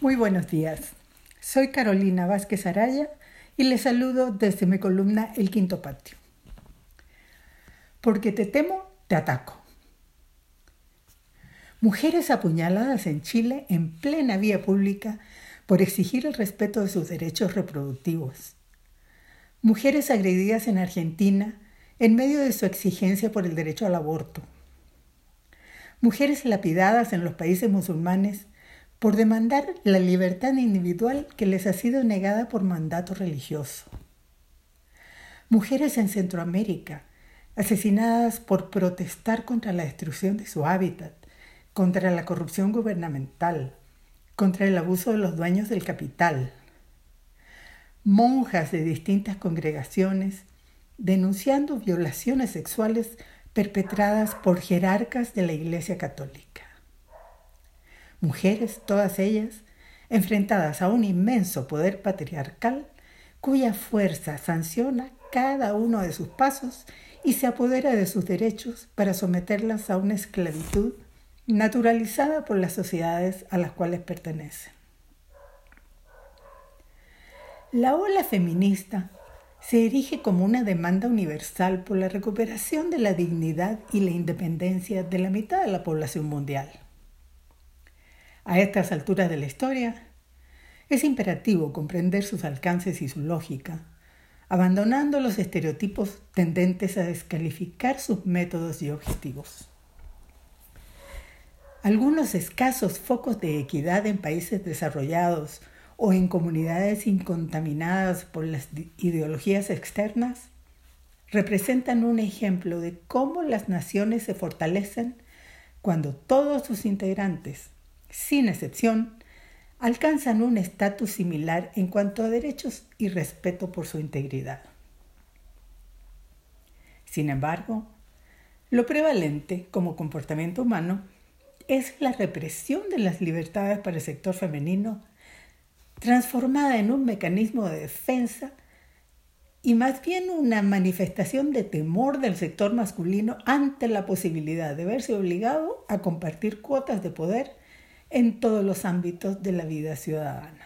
Muy buenos días. Soy Carolina Vázquez Araya y les saludo desde mi columna El Quinto Patio. Porque te temo, te ataco. Mujeres apuñaladas en Chile en plena vía pública por exigir el respeto de sus derechos reproductivos. Mujeres agredidas en Argentina en medio de su exigencia por el derecho al aborto. Mujeres lapidadas en los países musulmanes por demandar la libertad individual que les ha sido negada por mandato religioso. Mujeres en Centroamérica, asesinadas por protestar contra la destrucción de su hábitat, contra la corrupción gubernamental, contra el abuso de los dueños del capital. Monjas de distintas congregaciones denunciando violaciones sexuales perpetradas por jerarcas de la Iglesia Católica. Mujeres, todas ellas, enfrentadas a un inmenso poder patriarcal cuya fuerza sanciona cada uno de sus pasos y se apodera de sus derechos para someterlas a una esclavitud naturalizada por las sociedades a las cuales pertenecen. La ola feminista se erige como una demanda universal por la recuperación de la dignidad y la independencia de la mitad de la población mundial. A estas alturas de la historia, es imperativo comprender sus alcances y su lógica, abandonando los estereotipos tendentes a descalificar sus métodos y objetivos. Algunos escasos focos de equidad en países desarrollados o en comunidades incontaminadas por las ideologías externas representan un ejemplo de cómo las naciones se fortalecen cuando todos sus integrantes, sin excepción, alcanzan un estatus similar en cuanto a derechos y respeto por su integridad. Sin embargo, lo prevalente como comportamiento humano es la represión de las libertades para el sector femenino, transformada en un mecanismo de defensa y más bien una manifestación de temor del sector masculino ante la posibilidad de verse obligado a compartir cuotas de poder en todos los ámbitos de la vida ciudadana.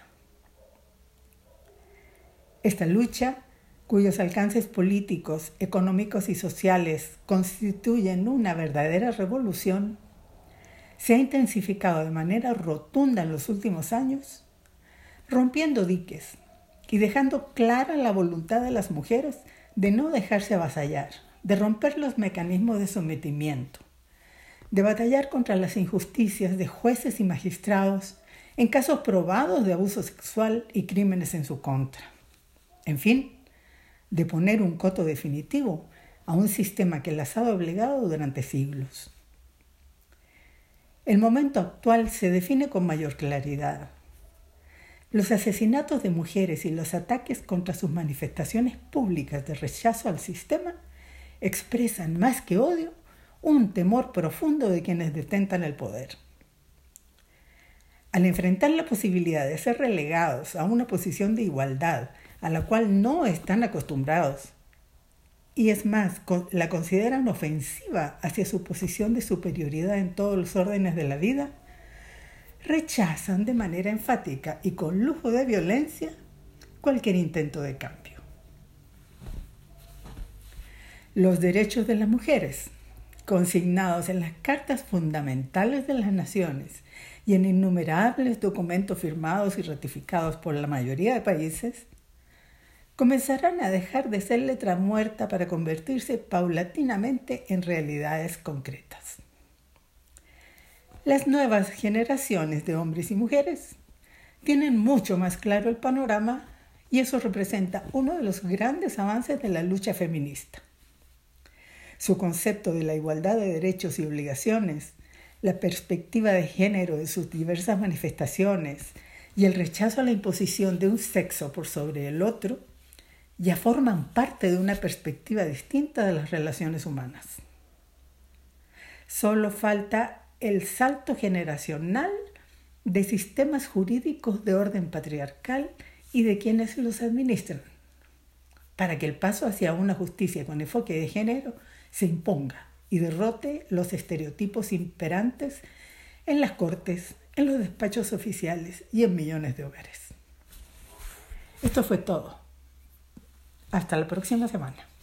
Esta lucha, cuyos alcances políticos, económicos y sociales constituyen una verdadera revolución, se ha intensificado de manera rotunda en los últimos años, rompiendo diques y dejando clara la voluntad de las mujeres de no dejarse avasallar, de romper los mecanismos de sometimiento, de batallar contra las injusticias de jueces y magistrados en casos probados de abuso sexual y crímenes en su contra. En fin, de poner un coto definitivo a un sistema que las ha doblegado durante siglos. El momento actual se define con mayor claridad. Los asesinatos de mujeres y los ataques contra sus manifestaciones públicas de rechazo al sistema expresan más que odio un temor profundo de quienes detentan el poder. Al enfrentar la posibilidad de ser relegados a una posición de igualdad a la cual no están acostumbrados, y es más, la consideran ofensiva hacia su posición de superioridad en todos los órdenes de la vida, rechazan de manera enfática y con lujo de violencia cualquier intento de cambio. Los derechos de las mujeres, consignados en las cartas fundamentales de las naciones y en innumerables documentos firmados y ratificados por la mayoría de países, comenzarán a dejar de ser letra muerta para convertirse paulatinamente en realidades concretas. Las nuevas generaciones de hombres y mujeres tienen mucho más claro el panorama y eso representa uno de los grandes avances de la lucha feminista. Su concepto de la igualdad de derechos y obligaciones, la perspectiva de género de sus diversas manifestaciones y el rechazo a la imposición de un sexo por sobre el otro, ya forman parte de una perspectiva distinta de las relaciones humanas. Solo falta el salto generacional de sistemas jurídicos de orden patriarcal y de quienes los administran, para que el paso hacia una justicia con enfoque de género se imponga y derrote los estereotipos imperantes en las cortes, en los despachos oficiales y en millones de hogares. Esto fue todo. Hasta la próxima semana.